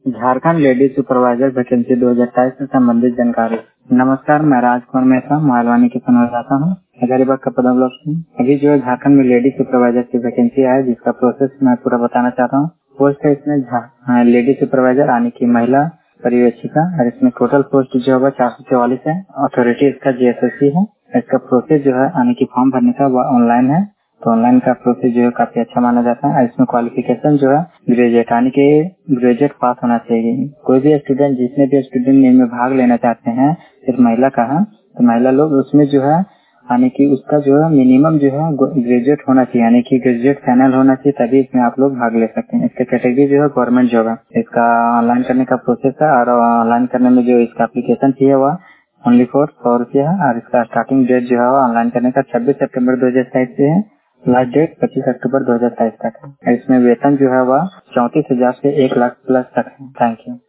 Jharkhand ladies supervisor vacancy 2023 से संबंधित जानकारी। नमस्कार, मैं राजकुमार मेहता मालवानी की संवाददाता हूँ हजारीबाग का पदम ब्लॉक से। अभी जो है झारखंड में लेडीज सुपरवाइजर की वैकेंसी है, जिसका प्रोसेस मैं पूरा बताना चाहता हूँ। पोस्ट है इसमें लेडीज सुपरवाइजर यानी कि महिला पर्यवेक्षिका, और इसमें टोटल पोस्ट जो होगा 444 है। अथॉरिटी इसका जीएसएससी है। इसका प्रोसेस जो है यानी कि फॉर्म भरने का वह ऑनलाइन है, तो ऑनलाइन का प्रोसेस जो है काफी अच्छा माना जाता है। इसमें क्वालिफिकेशन जो है ग्रेजुएट यानी कि ग्रेजुएट पास होना चाहिए। कोई भी स्टूडेंट, जितने भी स्टूडेंट इनमें भाग लेना चाहते हैं, सिर्फ महिला का है, तो महिला लोग उसमें जो है यानी कि उसका जो है मिनिमम जो है ग्रेजुएट होना चाहिए, यानी कि ग्रेजुएट फाइनल होना चाहिए, तभी इसमें आप लोग भाग ले सकते हैं। इसका कैटेगरी जो है गवर्नमेंट जॉब है। इसका ऑनलाइन करने का प्रोसेस है, और ऑनलाइन करने में जो इसका एप्लीकेशन फी है वह ओनली फॉर 100 रुपया है। और इसका स्टार्टिंग डेट जो है ऑनलाइन करने का 26 सितंबर 2023 से है। लास्ट डेट 25 अक्टूबर 2023 तक है। इसमें वेतन जो है वह 34,000 से 1 लाख प्लस तक है। Thank you.